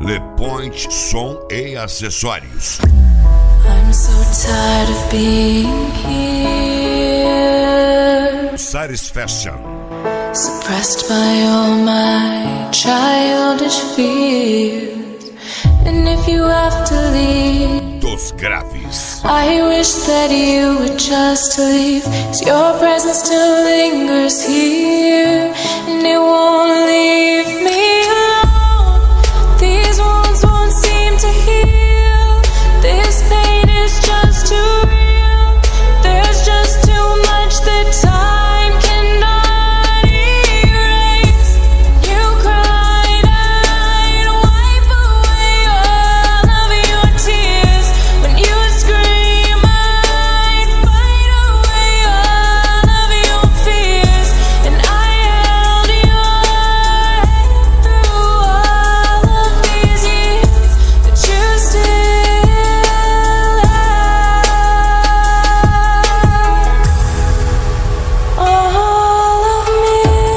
Le Point Som e Acessórios. I'm so tired of being here, Satisfaction. suppressed by all my childish fears. And if you have to leave, Dos Graves. I wish that you would just leave, 'cause your presence still lingers here, and it won't leave me alone. These wounds won't seem to heal. This pain is just too real. There's just too much that time cannot erase. You cried, I'd wipe away all of your tears. When you scream, I'd fight away all of your fears. And I held your hand through all of these years that you still have. All of me.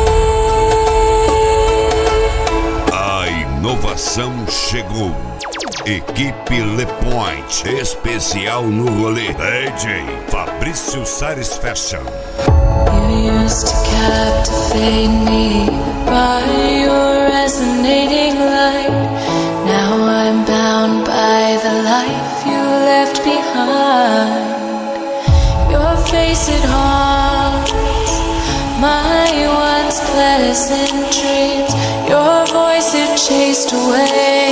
A inovação chegou. Equipe Le Point, especial no rolê. DJ Fabrício Satisfaction. You used to captivate me by your resonating light. Now I'm bound by the life you left behind. Your face, it haunts my once pleasant dreams. Your voice, it chased away